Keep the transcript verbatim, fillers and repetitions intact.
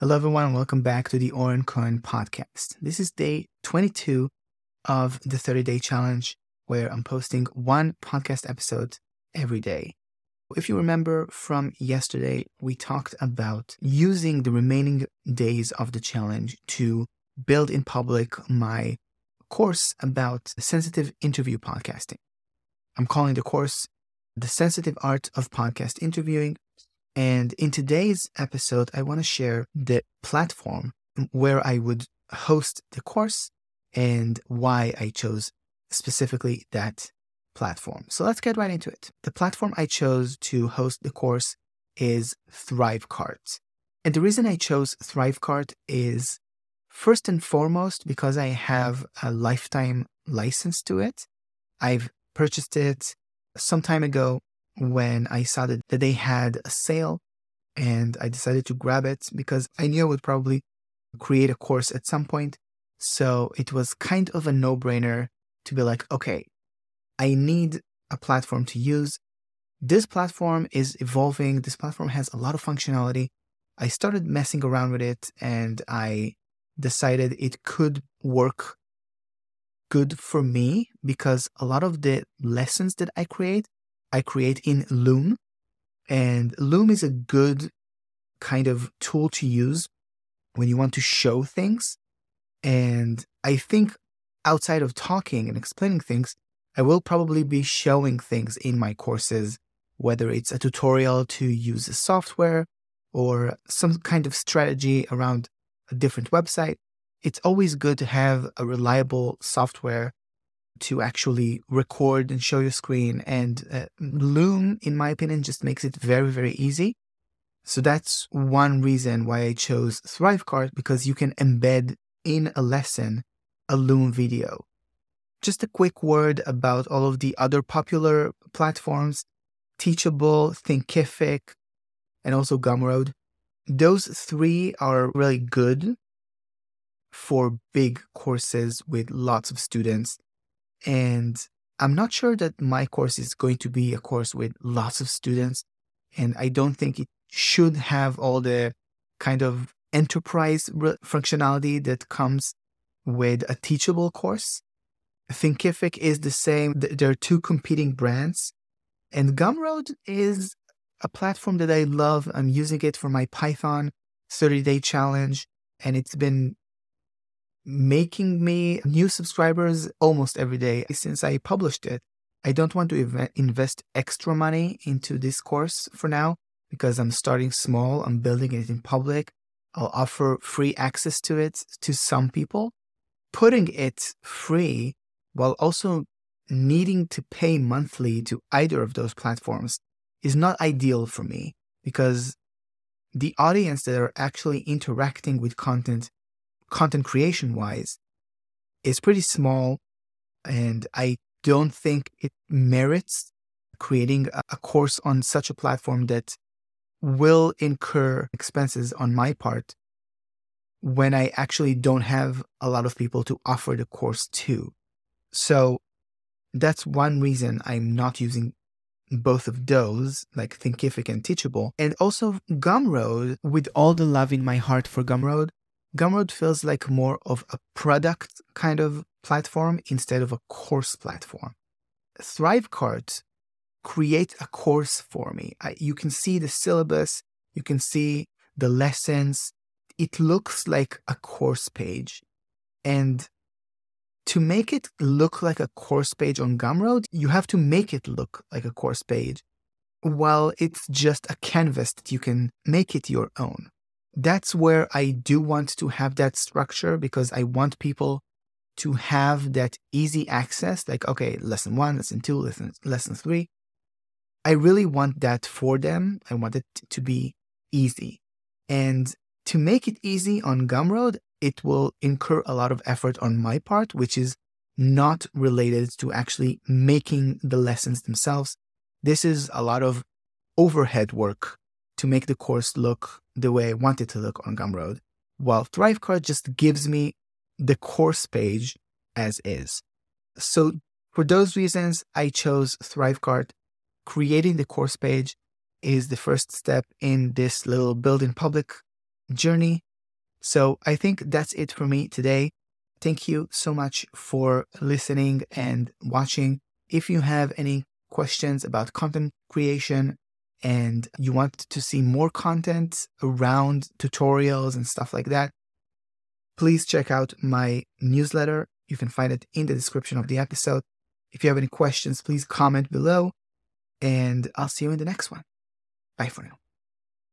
Hello, everyone, and welcome back to the Oren Cohen podcast. This is day twenty-two of the thirty-day challenge, where I'm posting one podcast episode every day. If you remember from yesterday, we talked about using the remaining days of the challenge to build in public my course about sensitive interview podcasting. I'm calling the course The Sensitive Art of Podcast Interviewing. And in today's episode, I want to share the platform where I would host the course and why I chose specifically that platform. So let's get right into it. The platform I chose to host the course is Thrivecart. And the reason I chose Thrivecart is first and foremost because I have a lifetime license to it. I've purchased it some time ago when I saw that they had a sale, and I decided to grab it because I knew I would probably create a course at some point. So it was kind of a no-brainer to be like, okay, I need a platform to use. This platform is evolving. This platform has a lot of functionality. I started messing around with it and I decided it could work good for me because a lot of the lessons that I create I create in Loom, and Loom is a good kind of tool to use when you want to show things. And I think outside of talking and explaining things, I will probably be showing things in my courses, whether it's a tutorial to use a software or some kind of strategy around a different website. It's always good to have a reliable software to actually record and show your screen. And uh, Loom, in my opinion, just makes it very, very easy. So that's one reason why I chose Thrivecart, because you can embed in a lesson a Loom video. Just a quick word about all of the other popular platforms: Teachable, Thinkific, and also Gumroad. Those three are really good for big courses with lots of students. And I'm not sure that my course is going to be a course with lots of students. And I don't think it should have all the kind of enterprise re- functionality that comes with a teachable course. Thinkific is the same. There are two competing brands. And Gumroad is a platform that I love. I'm using it for my Python thirty-day challenge. And it's been making me new subscribers almost every day since I published it. I don't want to ev- invest extra money into this course for now because I'm starting small. I'm building it in public. I'll offer free access to it to some people. Putting it free while also needing to pay monthly to either of those platforms is not ideal for me, because the audience that are actually interacting with content content creation wise is pretty small, and I don't think it merits creating a, a course on such a platform that will incur expenses on my part when I actually don't have a lot of people to offer the course to. So that's one reason I'm not using both of those, like Thinkific and Teachable. And also Gumroad, with all the love in my heart for Gumroad, Gumroad feels like more of a product kind of platform instead of a course platform. Thrivecart creates a course for me. I, you can see the syllabus, you can see the lessons. It looks like a course page. And to make it look like a course page on Gumroad, you have to make it look like a course page, while it's just a canvas that you can make it your own. That's where I do want to have that structure, because I want people to have that easy access, like, okay, lesson one, lesson two, lesson, lesson three. I really want that for them. I want it to be easy. And to make it easy on Gumroad, it will incur a lot of effort on my part, which is not related to actually making the lessons themselves. This is a lot of overhead work to make the course look the way I want it to look on Gumroad, while Thrivecart just gives me the course page as is. So for those reasons, I chose Thrivecart. Creating the course page is the first step in this little build in public journey. So I think that's it for me today. Thank you so much for listening and watching. If you have any questions about content creation and you want to see more content around tutorials and stuff like that, please check out my newsletter. You can find it in the description of the episode. If you have any questions, please comment below, and I'll see you in the next one. Bye for now.